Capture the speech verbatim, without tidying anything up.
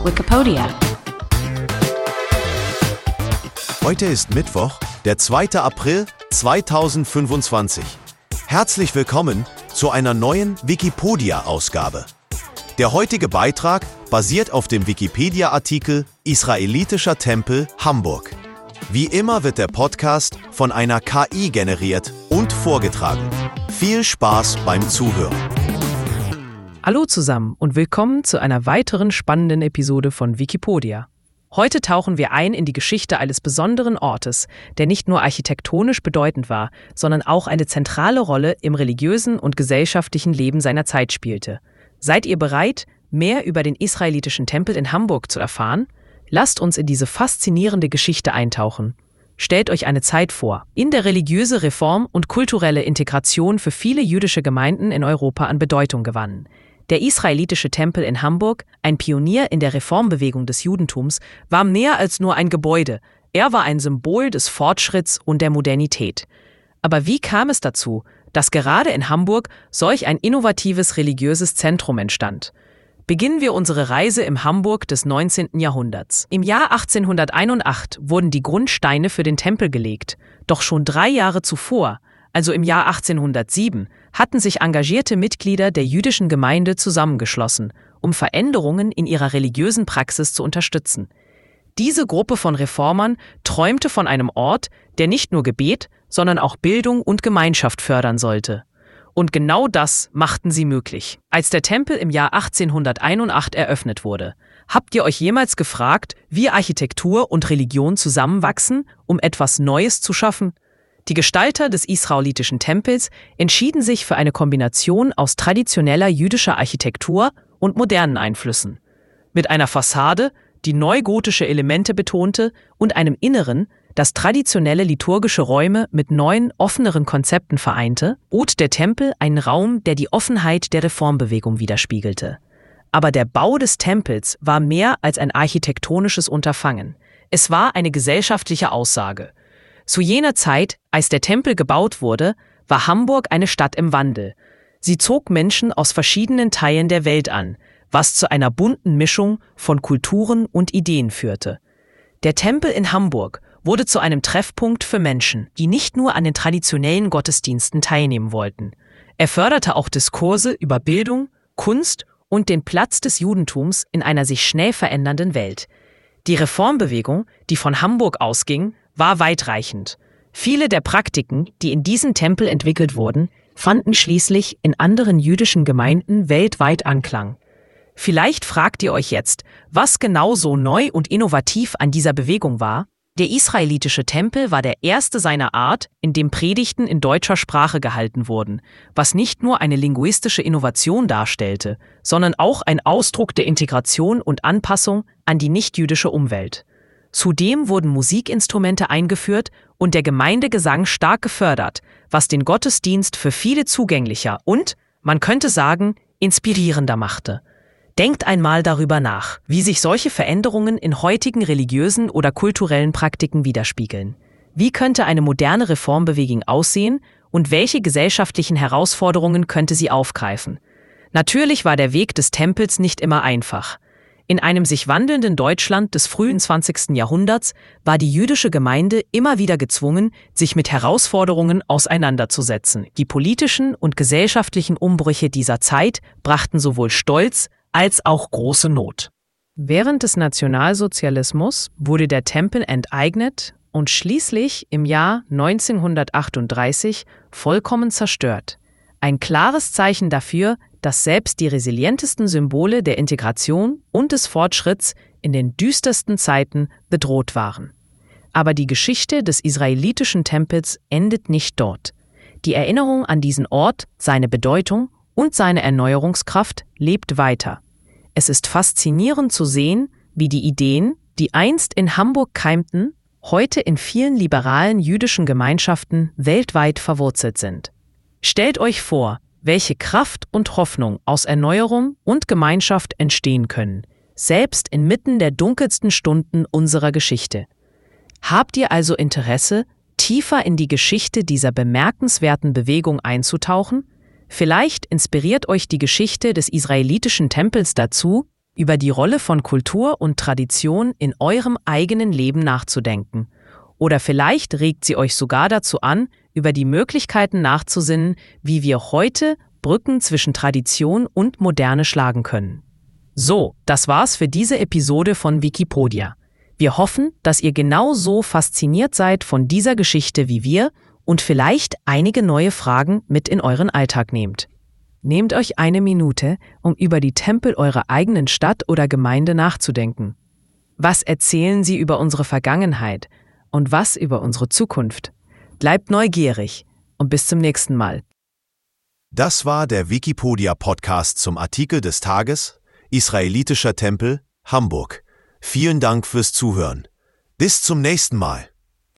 Wikipedia. Heute ist Mittwoch, der zweite April zweitausendfünfundzwanzig. Herzlich willkommen zu einer neuen Wikipedia-Ausgabe. Der heutige Beitrag basiert auf dem Wikipedia-Artikel Israelitischer Tempel Hamburg. Wie immer wird der Podcast von einer K I generiert und vorgetragen. Viel Spaß beim Zuhören. Hallo zusammen und willkommen zu einer weiteren spannenden Episode von Wikipedia. Heute tauchen wir ein in die Geschichte eines besonderen Ortes, der nicht nur architektonisch bedeutend war, sondern auch eine zentrale Rolle im religiösen und gesellschaftlichen Leben seiner Zeit spielte. Seid ihr bereit, mehr über den israelitischen Tempel in Hamburg zu erfahren? Lasst uns in diese faszinierende Geschichte eintauchen. Stellt euch eine Zeit vor, in der religiöse Reform und kulturelle Integration für viele jüdische Gemeinden in Europa an Bedeutung gewannen. Der israelitische Tempel in Hamburg, ein Pionier in der Reformbewegung des Judentums, war mehr als nur ein Gebäude. Er war ein Symbol des Fortschritts und der Modernität. Aber wie kam es dazu, dass gerade in Hamburg solch ein innovatives religiöses Zentrum entstand? Beginnen wir unsere Reise im Hamburg des neunzehnten Jahrhunderts. Im Jahr achtzehnhunderteinundachtzig wurden die Grundsteine für den Tempel gelegt. Doch schon drei Jahre zuvor, also im Jahr achtzehnhundertsieben, hatten sich engagierte Mitglieder der jüdischen Gemeinde zusammengeschlossen, um Veränderungen in ihrer religiösen Praxis zu unterstützen. Diese Gruppe von Reformern träumte von einem Ort, der nicht nur Gebet, sondern auch Bildung und Gemeinschaft fördern sollte. Und genau das machten sie möglich. Als der Tempel im Jahr achtzehnhunderteinundachtzig eröffnet wurde, habt ihr euch jemals gefragt, wie Architektur und Religion zusammenwachsen, um etwas Neues zu schaffen? Die Gestalter des israelitischen Tempels entschieden sich für eine Kombination aus traditioneller jüdischer Architektur und modernen Einflüssen. Mit einer Fassade, die neugotische Elemente betonte, und einem Inneren, das traditionelle liturgische Räume mit neuen, offeneren Konzepten vereinte, bot der Tempel einen Raum, der die Offenheit der Reformbewegung widerspiegelte. Aber der Bau des Tempels war mehr als ein architektonisches Unterfangen. Es war eine gesellschaftliche Aussage. Zu jener Zeit, als der Tempel gebaut wurde, war Hamburg eine Stadt im Wandel. Sie zog Menschen aus verschiedenen Teilen der Welt an, was zu einer bunten Mischung von Kulturen und Ideen führte. Der Tempel in Hamburg wurde zu einem Treffpunkt für Menschen, die nicht nur an den traditionellen Gottesdiensten teilnehmen wollten. Er förderte auch Diskurse über Bildung, Kunst und den Platz des Judentums in einer sich schnell verändernden Welt. Die Reformbewegung, die von Hamburg ausging, war weitreichend. Viele der Praktiken, die in diesem Tempel entwickelt wurden, fanden schließlich in anderen jüdischen Gemeinden weltweit Anklang. Vielleicht fragt ihr euch jetzt, was genau so neu und innovativ an dieser Bewegung war? Der israelitische Tempel war der erste seiner Art, in dem Predigten in deutscher Sprache gehalten wurden, was nicht nur eine linguistische Innovation darstellte, sondern auch ein Ausdruck der Integration und Anpassung an die nichtjüdische Umwelt. Zudem wurden Musikinstrumente eingeführt und der Gemeindegesang stark gefördert, was den Gottesdienst für viele zugänglicher und, man könnte sagen, inspirierender machte. Denkt einmal darüber nach, wie sich solche Veränderungen in heutigen religiösen oder kulturellen Praktiken widerspiegeln. Wie könnte eine moderne Reformbewegung aussehen und welche gesellschaftlichen Herausforderungen könnte sie aufgreifen? Natürlich war der Weg des Tempels nicht immer einfach. In einem sich wandelnden Deutschland des frühen zwanzigsten Jahrhunderts war die jüdische Gemeinde immer wieder gezwungen, sich mit Herausforderungen auseinanderzusetzen. Die politischen und gesellschaftlichen Umbrüche dieser Zeit brachten sowohl Stolz als auch große Not. Während des Nationalsozialismus wurde der Tempel enteignet und schließlich im Jahr neunzehnhundertachtunddreißig vollkommen zerstört. Ein klares Zeichen dafür, dass selbst die resilientesten Symbole der Integration und des Fortschritts in den düstersten Zeiten bedroht waren. Aber die Geschichte des israelitischen Tempels endet nicht dort. Die Erinnerung an diesen Ort, seine Bedeutung und seine Erneuerungskraft lebt weiter. Es ist faszinierend zu sehen, wie die Ideen, die einst in Hamburg keimten, heute in vielen liberalen jüdischen Gemeinschaften weltweit verwurzelt sind. Stellt euch vor, welche Kraft und Hoffnung aus Erneuerung und Gemeinschaft entstehen können, selbst inmitten der dunkelsten Stunden unserer Geschichte. Habt ihr also Interesse, tiefer in die Geschichte dieser bemerkenswerten Bewegung einzutauchen? Vielleicht inspiriert euch die Geschichte des israelitischen Tempels dazu, über die Rolle von Kultur und Tradition in eurem eigenen Leben nachzudenken. Oder vielleicht regt sie euch sogar dazu an, über die Möglichkeiten nachzusinnen, wie wir heute Brücken zwischen Tradition und Moderne schlagen können. So, das war's für diese Episode von Wikipedia. Wir hoffen, dass ihr genauso fasziniert seid von dieser Geschichte wie wir und vielleicht einige neue Fragen mit in euren Alltag nehmt. Nehmt euch eine Minute, um über die Tempel eurer eigenen Stadt oder Gemeinde nachzudenken. Was erzählen sie über unsere Vergangenheit und was über unsere Zukunft? Bleibt neugierig und bis zum nächsten Mal. Das war der Wikipedia-Podcast zum Artikel des Tages, Israelitischer Tempel, Hamburg. Vielen Dank fürs Zuhören. Bis zum nächsten Mal.